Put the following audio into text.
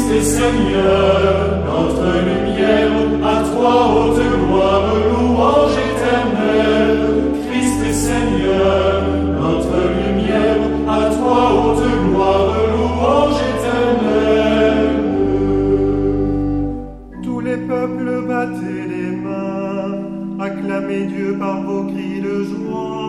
Christ Seigneur, notre lumière, à toi haute gloire, louange éternelle. Christ Seigneur, notre lumière, à toi haute gloire, louange éternelle. Tous les peuples battez les mains, acclamez Dieu par vos cris de joie.